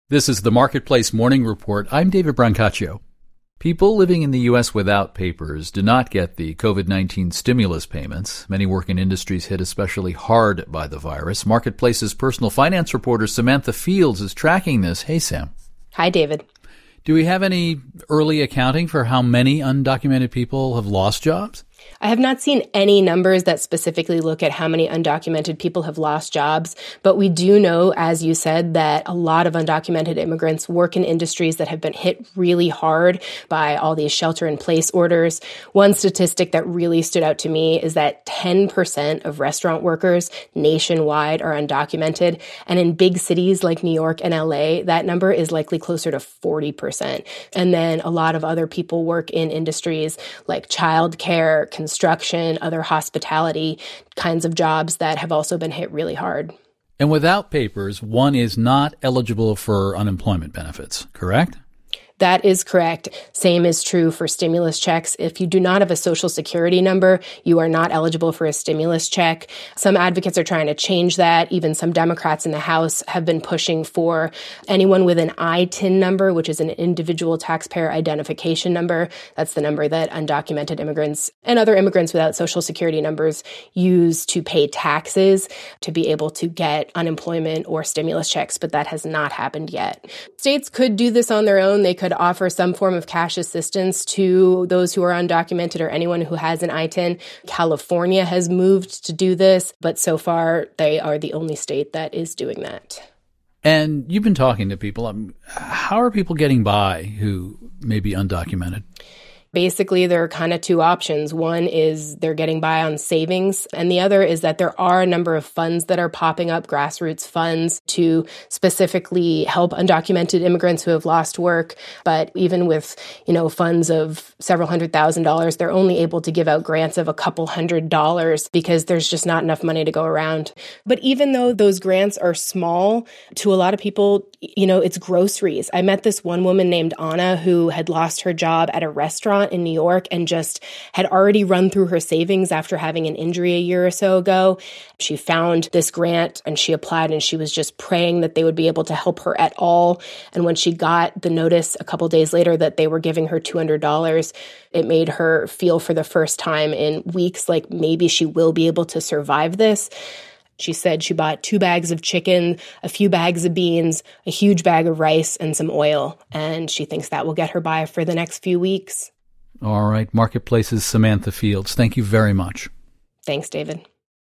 This is the Marketplace Morning Report. I'm David Brancaccio. People living in the U.S. without papers do not get the COVID-19 stimulus payments. Many work in industries hit especially hard by the virus. Marketplace's personal finance reporter Samantha Fields is tracking this. Hey, Sam. Hi, David. Do we have any early accounting for how many undocumented people have lost jobs? I have not seen any numbers that specifically look at how many undocumented people have lost jobs, but we do know, as you said, that a lot of undocumented immigrants work in industries that have been hit really hard by all these shelter-in-place orders. One statistic that really stood out to me is that 10% of restaurant workers nationwide are undocumented, and in big cities like New York and LA, that number is likely closer to 40%. And then a lot of other people work in industries like childcare, construction, other hospitality kinds of jobs that have also been hit really hard. And without papers, one is not eligible for unemployment benefits, correct? That is correct. Same is true for stimulus checks. If you do not have a Social Security number, you are not eligible for a stimulus check. Some advocates are trying to change that. Even some Democrats in the House have been pushing for anyone with an ITIN number, which is an individual taxpayer identification number. That's the number that undocumented immigrants and other immigrants without Social Security numbers use to pay taxes to be able to get unemployment or stimulus checks, but that has not happened yet. States could do this on their own. They could offer some form of cash assistance to those who are undocumented or anyone who has an ITIN. California has moved to do this, but so far they are the only state that is doing that. And you've been talking to people. How are people getting by who may be undocumented? Basically, there are kind of two options. One is they're getting by on savings, and the other is that there are a number of funds that are popping up, grassroots funds, to specifically help undocumented immigrants who have lost work. But even with, funds of several $100,000, they're only able to give out grants of a couple $100 because there's just not enough money to go around. But even though those grants are small, to a lot of people, it's groceries. I met this one woman named Anna who had lost her job at a restaurant in New York and just had already run through her savings after having an injury a year or so ago. She found this grant and she applied, and she was just praying that they would be able to help her at all. And when she got the notice a couple days later that they were giving her $200, it made her feel for the first time in weeks like maybe she will be able to survive this. She said she bought 2 bags of chicken, a few bags of beans, a huge bag of rice, and some oil. And she thinks that will get her by for the next few weeks. All right. Marketplace's Samantha Fields. Thank you very much. Thanks, David.